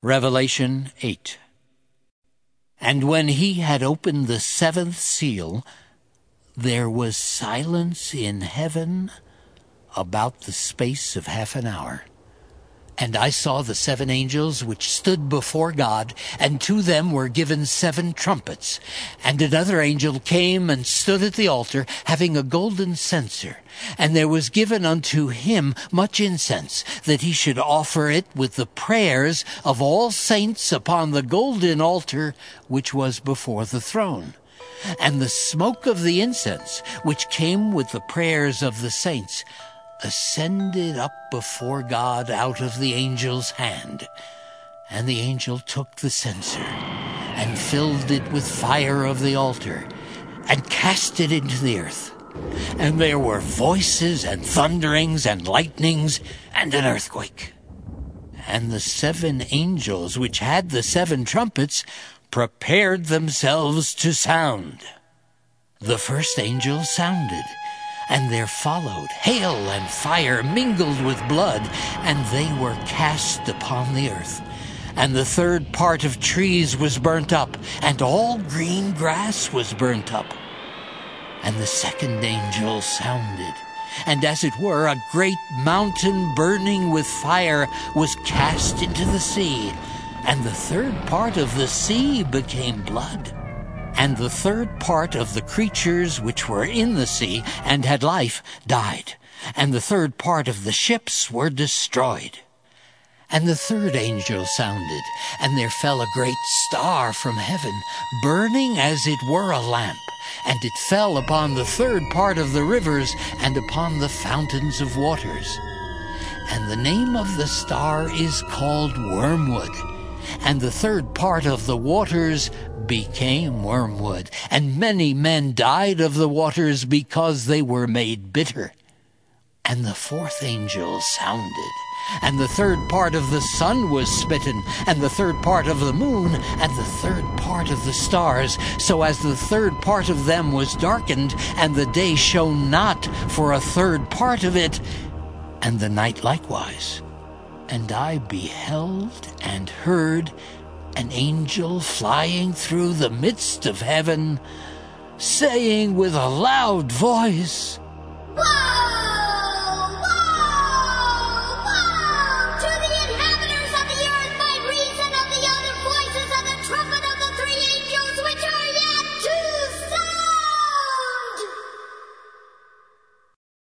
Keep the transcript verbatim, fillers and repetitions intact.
Revelation eight. And when he had opened the seventh seal, there was silence in heaven about the space of half an hour. And I saw the seven angels which stood before God, and to them were given seven trumpets. And another angel came and stood at the altar, having a golden censer. And there was given unto him much incense, that he should offer it with the prayers of all saints upon the golden altar which was before the throne. And the smoke of the incense, which came with the prayers of the saints, ascended up before God out of the angel's hand. And the angel took the censer, and filled it with fire of the altar, and cast it into the earth. And there were voices, and thunderings, and lightnings, and an earthquake. And the seven angels which had the seven trumpets prepared themselves to sound. The first angel sounded, and there followed hail and fire mingled with blood, and they were cast upon the earth. And the third part of trees was burnt up, and all green grass was burnt up. And the second angel sounded, and as it were a great mountain burning with fire was cast into the sea, and the third part of the sea became blood. And the third part of the creatures which were in the sea and had life died, and the third part of the ships were destroyed. And the third angel sounded, and there fell a great star from heaven, burning as it were a lamp, and it fell upon the third part of the rivers and upon the fountains of waters. And the name of the star is called Wormwood. And the third part of the waters became wormwood, and many men died of the waters because they were made bitter. And the fourth angel sounded, and the third part of the sun was smitten, and the third part of the moon, and the third part of the stars, so as the third part of them was darkened, and the day shone not for a third part of it, and the night likewise. And I beheld and heard an angel flying through the midst of heaven, saying with a loud voice,